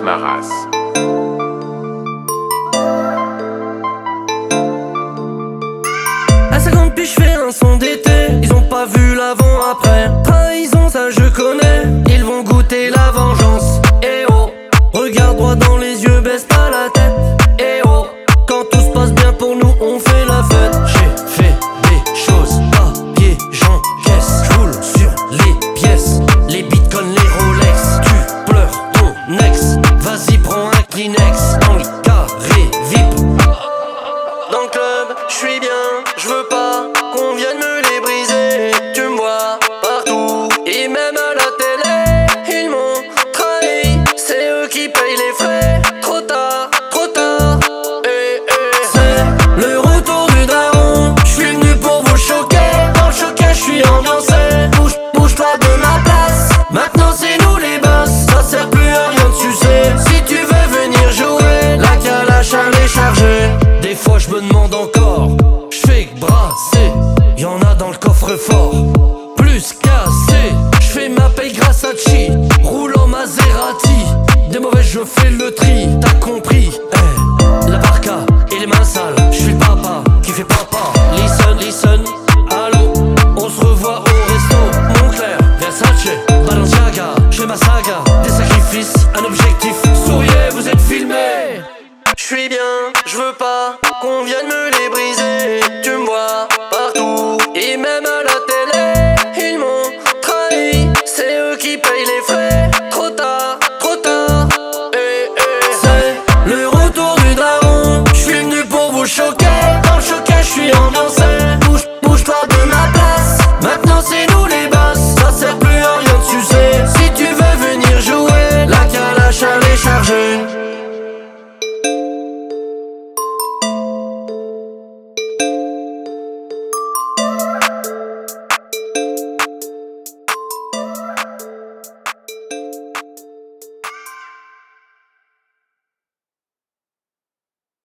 ma race. À 50 piges, je fais un son d'été. Ils ont pas vu l'avant-après. Trahison, ça je connais. Ils vont goûter la vengeance. Eh oh, regarde droit dans les yeux, baisse pas la tête. Eh oh, quand tout se passe bien pour nous, on fait la fête. J'ai fait des choses, papier, j'encaisse. J'roule sur les pièces, les bitcoins, les Rolex. Tu pleures ton ex, vas-y prends un Kleenex. Dans le carré VIP, dans le club, j'suis bien. J'veux pas qu'on vienne me les briser. Tu me vois partout, et même à la télé. Ils m'ont trahi, c'est eux qui payent les frais. Trop tard, trop tard. C'est le retour du daron. J'suis venu pour vous choquer. Dans le choquet, j'suis ambiancé. Bouge-toi de ma place. Maintenant c'est nous les boss. Ça sert plus à rien de sucer. Si tu veux venir jouer, la calache elle est chargée. Des fois je me demande encore, j'fais que brasser, y'en a dans le coffre-fort.